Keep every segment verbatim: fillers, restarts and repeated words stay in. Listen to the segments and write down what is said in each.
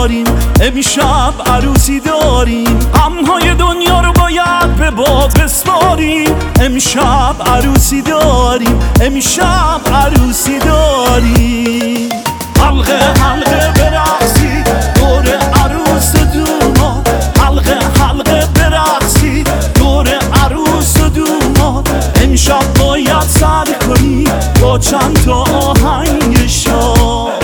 داریم، امشب عروسی داریم، غمهای دنیا رو باید به باد بسپاریم. امشب عروسی داریم، امشب عروسی داریم. حلقه حلقه برقصی دور عروس و دوماد، حلقه حلقه برقصی دور عروس و دوماد. امشب باید سر کنی با چند تا آهنگ شاد.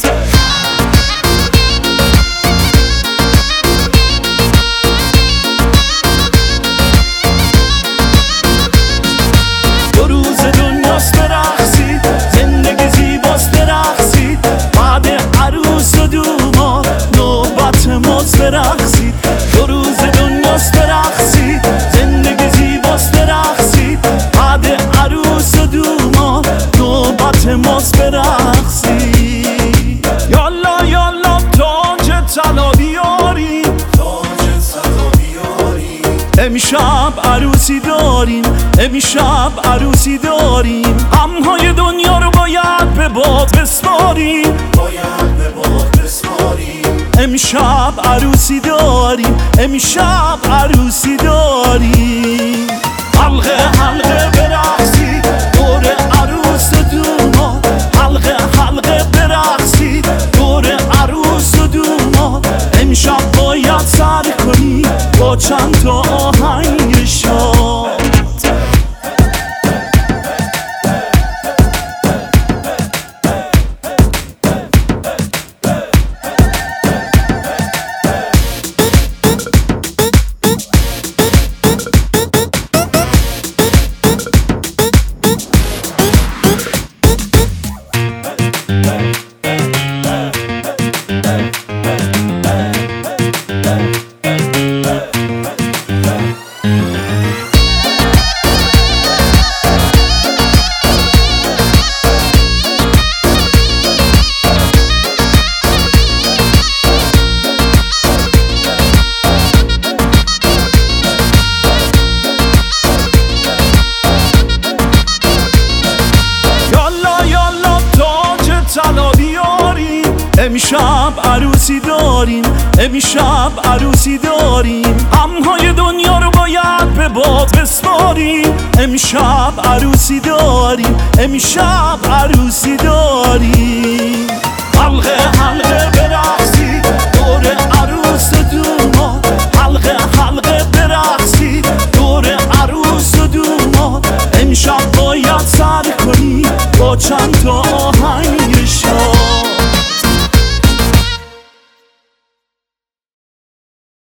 دو روز دنیاست برقصید، زندگی زیباست برقصید، بعد عروس و دوماد نوبت ماست برقصید. دو روز دنیاست برقصید، زندگی زیباست برقصید، بعد عروس و دوماد نوبت ماست برقصید. یالا یالا تاج طلا بیاریم، تاج طلا بیاریم. امشب عروسی داریم، امشب عروسی داریم، غمهای دنیا رو باید به باد بسپاریم، باید به باد بسپاریم. امشب عروسی داریم، امشب عروسی داریم. حلقه حلقه برقصی دور عروس و دوماد، حلقه حلقه برقصی دور عروس و دوماد. امشب باید سر کنی با چند تا آهنگ شاد. امشب عروسی داریم، امشب عروسی داریم، غمهای دنیا رو باید به باد بسپاریم. امشب عروسی داریم، امشب عروسی داریم. حلقه